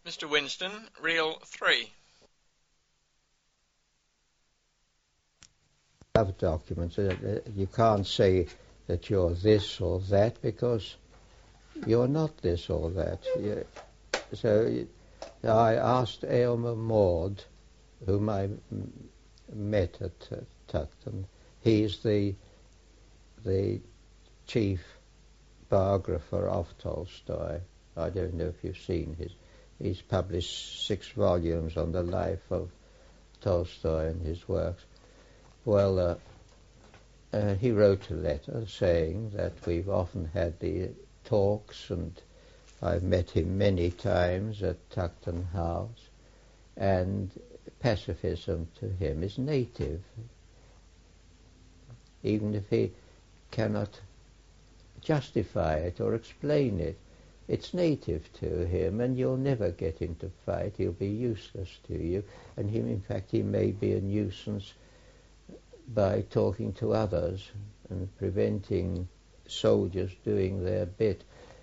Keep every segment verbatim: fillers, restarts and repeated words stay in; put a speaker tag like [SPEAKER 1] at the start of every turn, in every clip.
[SPEAKER 1] Mister Winston, reel three.
[SPEAKER 2] Have documents. Uh, you can't say that you're this or that because you're not this or that. You, so I asked Aylmer Maude, whom I m- met at uh, Tuckton. He's the the chief biographer of Tolstoy. I don't know if you've seen his. He's published six volumes on the life of Tolstoy and his works. Well, uh, uh, he wrote a letter saying that we've often had the talks, and I've met him many times at Tuckton House, and pacifism to him is native. Even if he cannot justify it or explain it, it's native to him, and you'll never get him to fight. He'll be useless to you, and him, in fact, he may be a nuisance by talking to others and preventing soldiers doing their bit.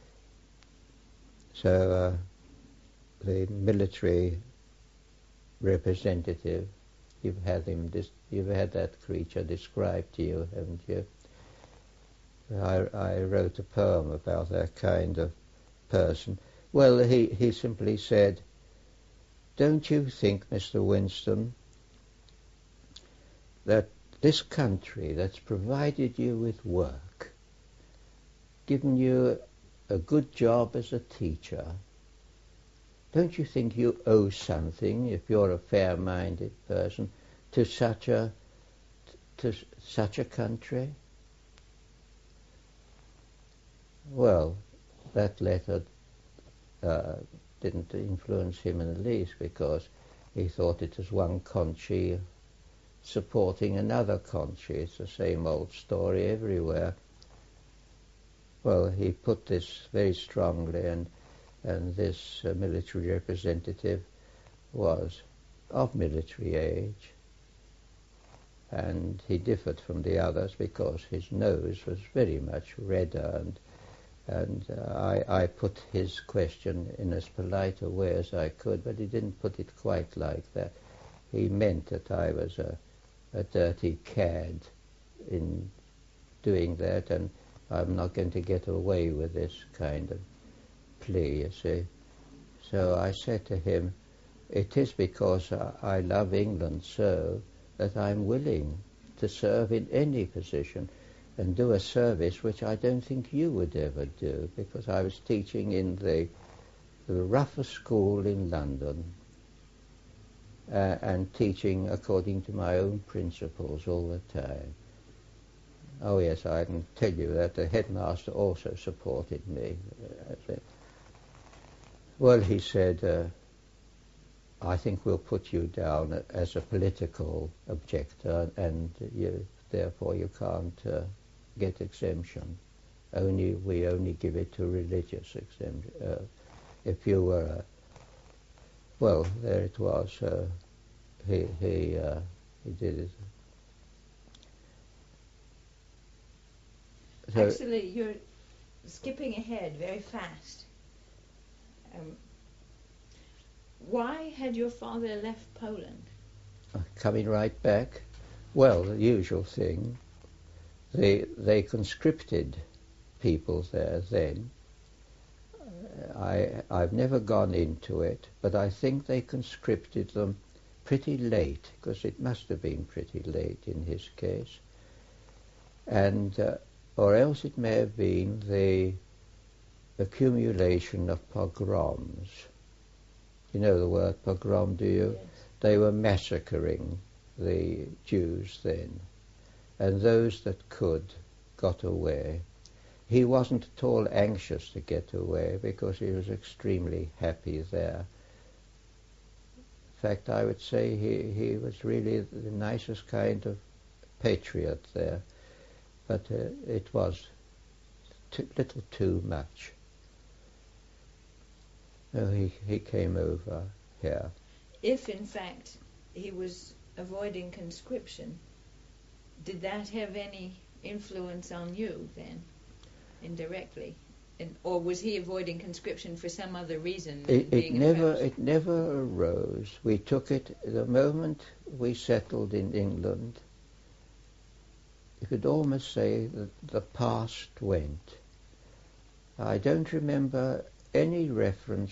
[SPEAKER 2] So uh, the military representative, you've had him, dis- you've had that creature described to you, haven't you? I, I wrote a poem about that kind of person. Well, he, he simply said, "Don't you think, Mister Winston, that this country that's provided you with work, given you a good job as a teacher, don't you think you owe something, if you're a fair-minded person, to such a to such a country?" Well, that letter uh, didn't influence him in the least, because he thought it was one country supporting another country. It's the same old story everywhere. Well, he put this very strongly, and and this uh, military representative was of military age, and he differed from the others because his nose was very much redder, and and uh, I, I put his question in as polite a way as I could, but he didn't put it quite like that. He meant that I was a, a dirty cad in doing that, and I'm not going to get away with this kind of plea, you see. So I said to him, it is because I, I love England so that I'm willing to serve in any position and do a service which I don't think you would ever do, because I was teaching in the, the roughest school in London uh, and teaching according to my own principles all the time. Oh yes, I can tell you that the headmaster also supported me. Well, he said, uh, I think we'll put you down as a political objector, and you, therefore you can't uh, get exemption. Only we only give it to religious exemption. Uh, if you were, a, well, there it was. Uh, he he uh, he did it.
[SPEAKER 3] So actually, you're skipping ahead very fast. Um, why had your father left Poland?
[SPEAKER 2] Uh, coming right back. Well, the usual thing. They they conscripted people there then. Uh, I I've never gone into it, but I think they conscripted them pretty late, because it must have been pretty late in his case. And uh, or else it may have been the accumulation of pogroms. You know the word pogrom, do you?
[SPEAKER 3] Yes.
[SPEAKER 2] They were massacring the Jews then, and those that could got away. He wasn't at all anxious to get away, because he was extremely happy there. In fact, I would say he, he was really the nicest kind of patriot there, but uh, it was a little too much. So he, he came over here.
[SPEAKER 3] If, in fact, he was avoiding conscription, did that have any influence on you then, indirectly? And, or was he avoiding conscription for some other reason?
[SPEAKER 2] It, it
[SPEAKER 3] being
[SPEAKER 2] never,
[SPEAKER 3] oppressed?
[SPEAKER 2] it never arose. We took it the moment we settled in England. You could almost say that the past went. I don't remember any reference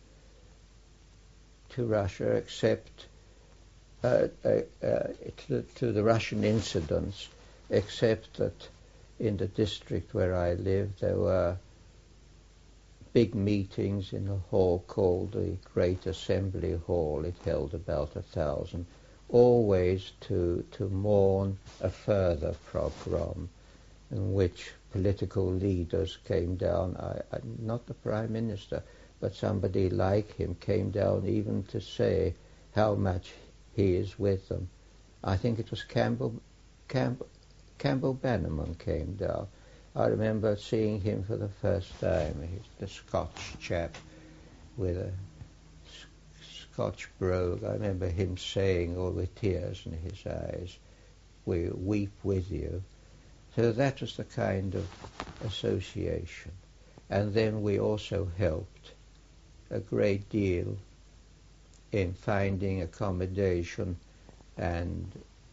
[SPEAKER 2] to Russia except uh, uh, uh, to, to the Russian incidents, except that in the district where I lived there were big meetings in a hall called the Great Assembly Hall. It held about a thousand, always to, to mourn a further pogrom in which political leaders came down, I, I, not the Prime Minister, but somebody like him came down even to say how much he is with them. I think it was Campbell, Campbell, Campbell Bannerman came down. I remember seeing him for the first time. He's the Scotch chap with a Scotch brogue. I remember him saying, all with tears in his eyes, "We weep with you." So that was the kind of association. And then we also helped a great deal in finding accommodation and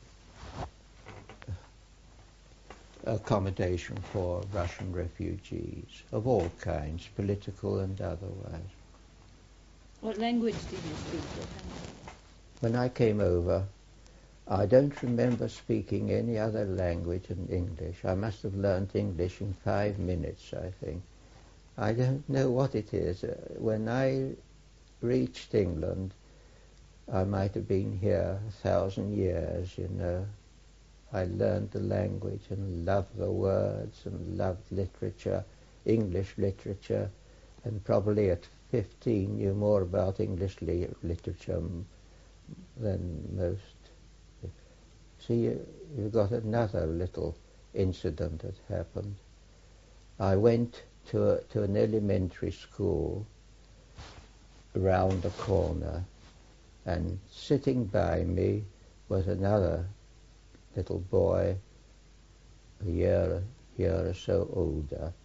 [SPEAKER 2] accommodation for Russian refugees of all kinds, political and otherwise.
[SPEAKER 3] What language did you speak at home?
[SPEAKER 2] When I came over, I don't remember speaking any other language than English. I must have learnt English in five minutes, I think. I don't know what it is. Uh, when I reached England, I might have been here a thousand years, you know. I learned the language and loved the words and loved literature, English literature, and probably at fifteen knew more about English li- literature m- than most. See, you, you've got another little incident that happened. I went to, a, to an elementary school around the corner, and sitting by me was another little boy, a year, year or so older.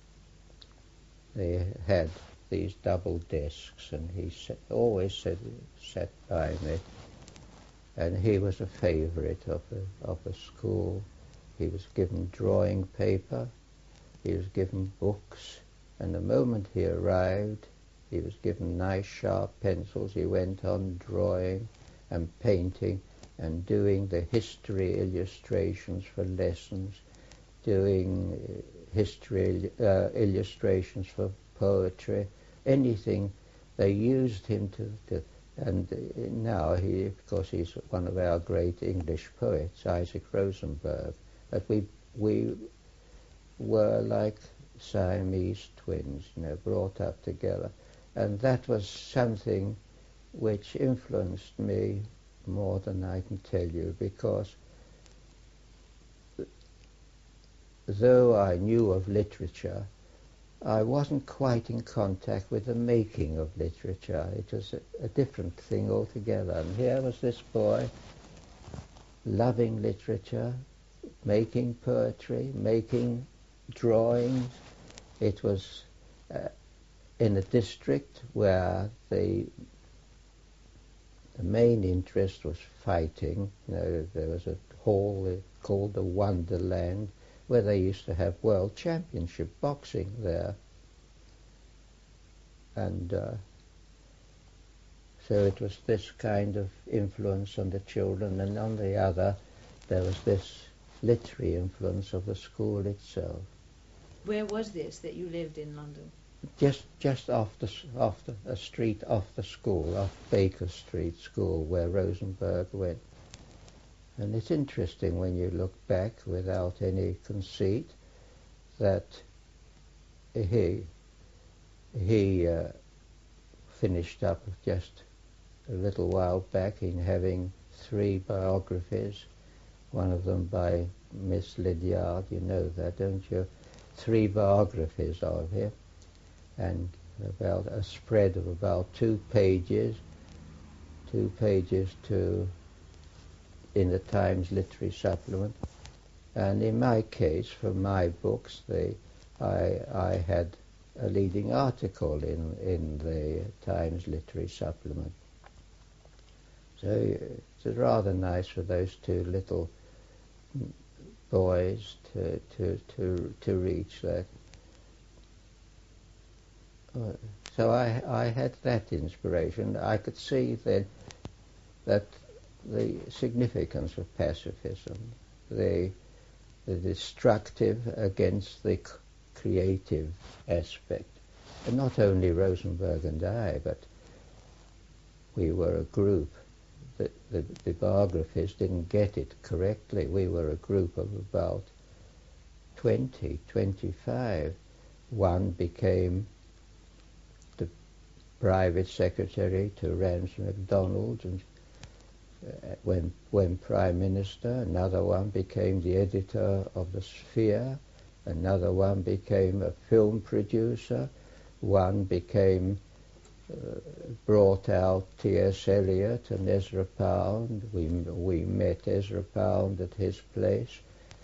[SPEAKER 2] They had these double desks, and he sa- always said, sat by me. And he was a favorite of the, of the school. He was given drawing paper, he was given books, and the moment he arrived, he was given nice sharp pencils. He went on drawing and painting and doing the history illustrations for lessons, doing uh, history uh, illustrations for poetry, anything. They used him to, to and uh, now he, of course, he's one of our great English poets, Isaac Rosenberg. But we we were like Siamese twins, you know, brought up together, and that was something which influenced me more than I can tell you, because though I knew of literature, I wasn't quite in contact with the making of literature. It was a, a different thing altogether. And here was this boy loving literature, making poetry, making drawings. It was uh, in a district where the the main interest was fighting. You know, there was a hall called the Wonderland, where they used to have world championship boxing there. And uh, so it was this kind of influence on the children, and on the other, there was this literary influence of the school itself.
[SPEAKER 3] Where was this that you lived in London?
[SPEAKER 2] Just just off the, off the, a street off the school, off Baker Street School, where Rosenberg went. And it's interesting when you look back without any conceit that he he uh, finished up just a little while back in having three biographies, one of them by Miss Lydiard, you know that, don't you? Three biographies of him, and about a spread of about two pages, two pages to in the Times Literary Supplement. And in my case, for my books, they, I, I had a leading article in, in the Times Literary Supplement. So it was rather nice for those two little boys to to to, to reach that. Uh, so I I had that inspiration. I could see then that the significance of pacifism, the the destructive against the c- creative aspect, and not only Rosenberg and I, but we were a group. The, the, the biographies didn't get it correctly. We were a group of about twenty, twenty-five. One became the private secretary to Ramsay MacDonald, and uh, when when Prime Minister. Another one became the editor of the Sphere. Another one became a film producer. One became Uh, brought out T S Eliot and Ezra Pound. We we met Ezra Pound at his place.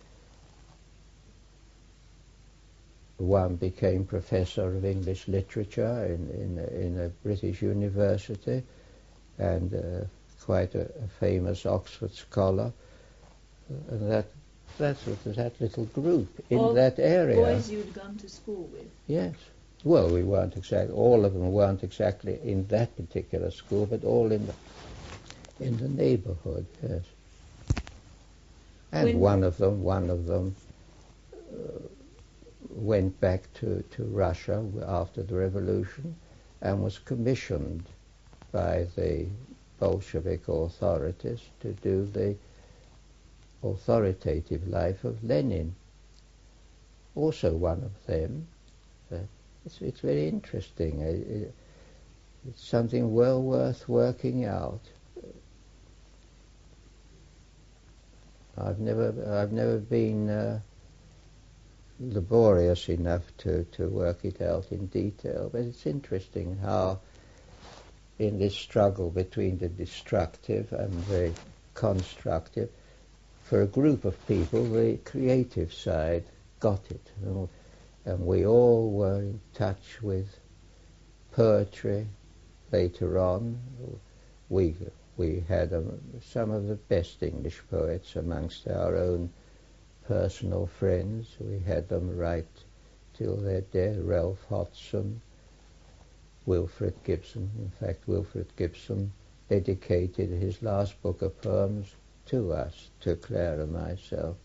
[SPEAKER 2] One became professor of English literature in in, in a British university, and uh, quite a, a famous Oxford scholar. Uh, and that that's what that little group in
[SPEAKER 3] All
[SPEAKER 2] that area.
[SPEAKER 3] Boys you'd gone to school with.
[SPEAKER 2] Yes. Well, we weren't exactly, all of them weren't exactly in that particular school, but all in the, in the neighborhood, yes. And
[SPEAKER 3] When
[SPEAKER 2] one of them, one of them uh, went back to, to Russia after the revolution and was commissioned by the Bolshevik authorities to do the authoritative life of Lenin. Also one of them. Uh, It's, it's very interesting. It, it, it's something well worth working out. I've never, I've never been uh, laborious enough to, to work it out in detail, but it's interesting how, in this struggle between the destructive and the constructive, for a group of people, the creative side got it. You know, and we all were in touch with poetry. Later on, we we had um, some of the best English poets amongst our own personal friends. We had them write till they're dead. Ralph Hodgson, Wilfred Gibson. In fact, Wilfred Gibson dedicated his last book of poems to us, to Claire and myself.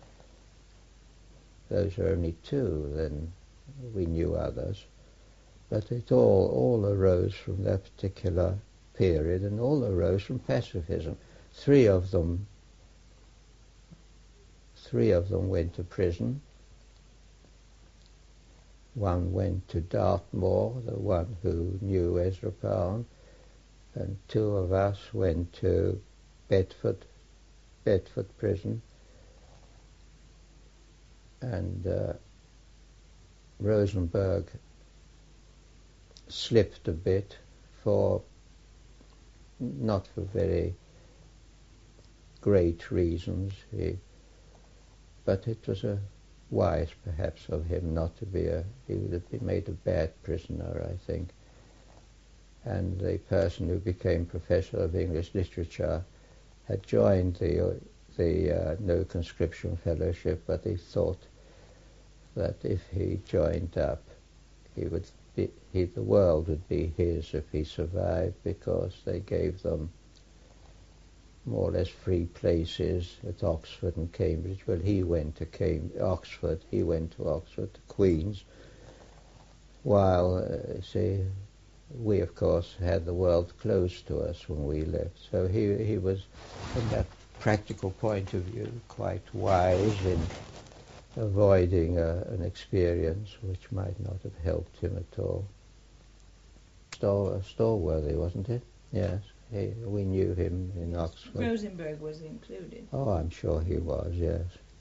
[SPEAKER 2] Those are only two, then we knew others. But it all, all arose from that particular period, and all arose from pacifism. Three of them, three of them went to prison. One went to Dartmoor, the one who knew Ezra Pound, and two of us went to Bedford, Bedford prison. And uh, Rosenberg slipped a bit for, not for very great reasons, he, but it was a wise perhaps of him not to be a, he would have been made a bad prisoner, I think. And the person who became Professor of English Literature had joined the, the uh, No Conscription Fellowship, but he thought that if he joined up, he would be, he, the world would be his if he survived, because they gave them more or less free places at Oxford and Cambridge. Well, he went to Cam- Oxford, he went to Oxford, to Queen's, while, uh, see, we, of course, had the world closed to us when we left. So he, he was, from that practical point of view, quite wise in avoiding uh, an experience which might not have helped him at all. Stor- Storworthy, wasn't it? Yes, he, we knew him in Oxford.
[SPEAKER 3] Rosenberg was included.
[SPEAKER 2] Oh, I'm sure he was, yes.